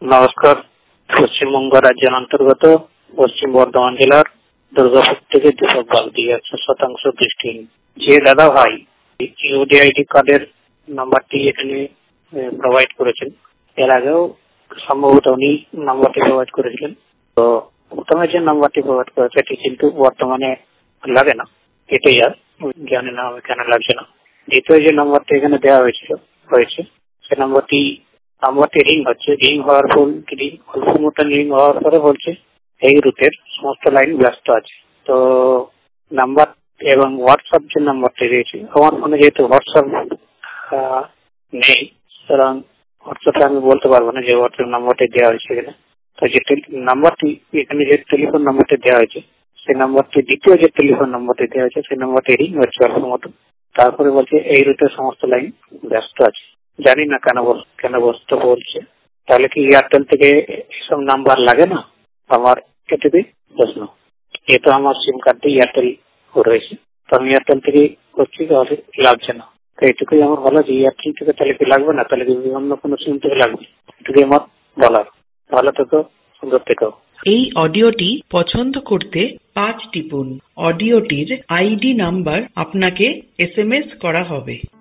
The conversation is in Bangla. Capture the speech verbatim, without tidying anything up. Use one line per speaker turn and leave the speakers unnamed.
নমস্কার। পশ্চিমবঙ্গ রাজ্যের অন্তর্গত পশ্চিম বর্ধমান জেলার দুর্গাপুর থেকে দীপক বাগদি একশো শতাংশ দৃষ্টিহীন যে দাদা ভাই ইউডিআইডি কার্ডের নাম্বারটি এখানে প্রোভাইড করেছেন, এর আগেও সম্ভবত উনি নাম্বারটি প্রোভাইড করেছিলেন। তো প্রথমে যে নাম্বারটি প্রোভাইড করেছে এটি কিন্তু বর্তমানে লাগে না, কেটে যায়, জানি না কেন লাগছে না। দ্বিতীয় যে নাম্বারটি এখানে দেওয়া হয়েছিল হয়েছে সে নাম্বারটি নাম্বারটি রিং হচ্ছে, রিং হওয়ার পর অল্প মতন রিং হওয়ার পরে বলছে এই রুটের সমস্ত লাইন ব্যস্ত আছে। তো নাম্বার এবং হোয়াটসঅ্যাপ যে নাম্বারটি রয়েছে, আমার ফোনে যেহেতু হোয়াটসঅ্যাপ নেই, সুতরাং হোয়াটসঅ্যাপে আমি বলতে পারবো না যে হোয়াটসঅ্যাপ নাম্বারটি দেওয়া হয়েছে এখানে। তো যে নাম্বারটি এখানে যে টেলিফোন নাম্বারটি দেওয়া হয়েছে সেই নাম্বারটি দ্বিতীয় যে টেলিফোন নাম্বারটি দেওয়া হয়েছে সেই নাম্বারটি রিং হচ্ছে অল্প মতো, তারপরে বলছে এই রুটের সমস্ত লাইন ব্যস্ত আছে। জানি না কেন কেন ব্যস্ত বলছে। তাহলে কি এয়ারটেল থেকে এসব নাম্বার লাগে না? আমার এটুকুই প্রশ্ন। যেহেতু আমার সিম কার্ডটি এয়ারটেল রয়েছে, তো আমি এয়ারটেল থেকে করছি, তাহলে লাগছে না। তো এটুকুই আমার বলা যে এয়ারটেল থেকে তাহলে কি লাগবে না, তাহলে কি অন্য কোনো সিম থেকে লাগবে, এটুকুই আমার বলার। ভালো থেকো, সুন্দর থেকো।
এই অডিওটি পছন্দ করতে পাঁচ টিপুন। অডিওটির আইডি নাম্বার আপনাকে এস এম এস করা হবে।